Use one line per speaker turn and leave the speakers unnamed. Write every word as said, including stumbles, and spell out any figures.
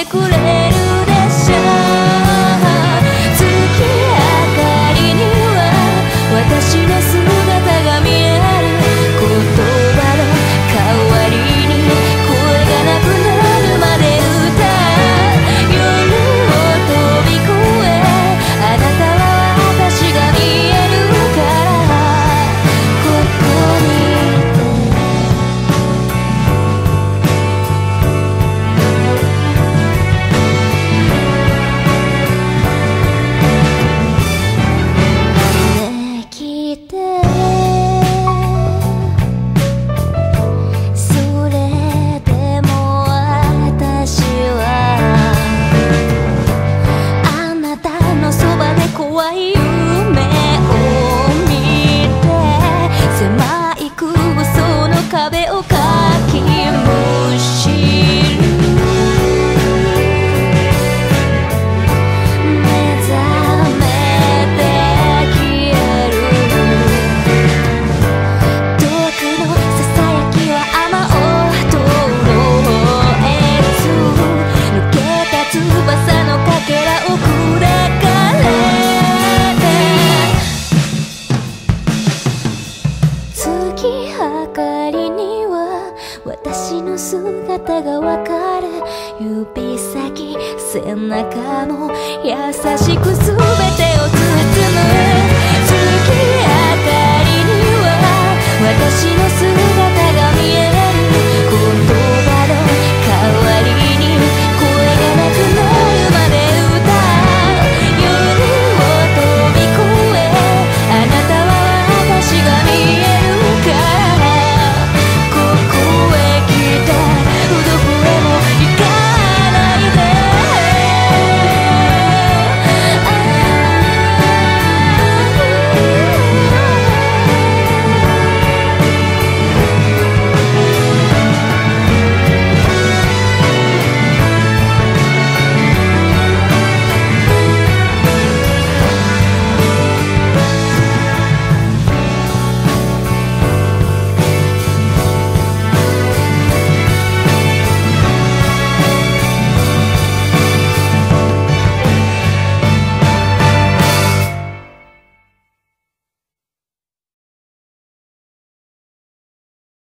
くれるでしょう。月明かりには私の姿が見える。言葉の代わりに声がなくなるまで歌う。夜を飛び越えあなたは私が見えるからここにいて。ねえ聞いて、それでも私はあなたのそばで怖い夢を見て、狭い空想の壁をかきむしる。目覚めて消える。遠くのささやきは雨音へつ抜けた翼のかけらをくれかれて。月明かりには私の姿がわかる。指先背中も優しくすべてを包む。